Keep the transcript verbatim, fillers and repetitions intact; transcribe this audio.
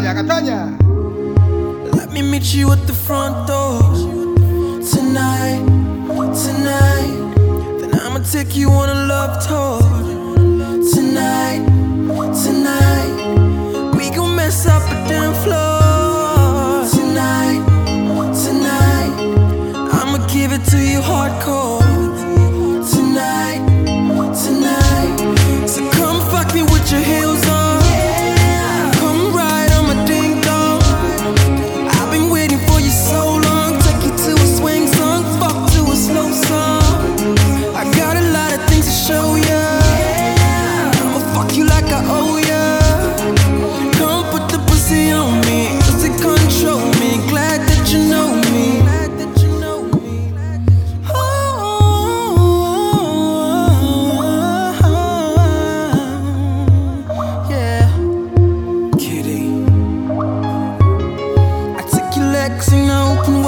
katanya, katanya. Let me meet you at the front door tonight, tonight. Then I'ma take you on a love tour tonight, tonight. We gon' mess up a damn floor tonight, tonight. I'ma give it to you hardcore tonight, tonight. So come fuck me with your heels on. Come ride on my ding dong. I've been waiting for you so long. Take you to a swing song, fuck to a slow song. I got a lot of things to show ya. I'ma fuck you like I owe ya. Come put the pussy on me, cause it control me. Glad that you know me. And I open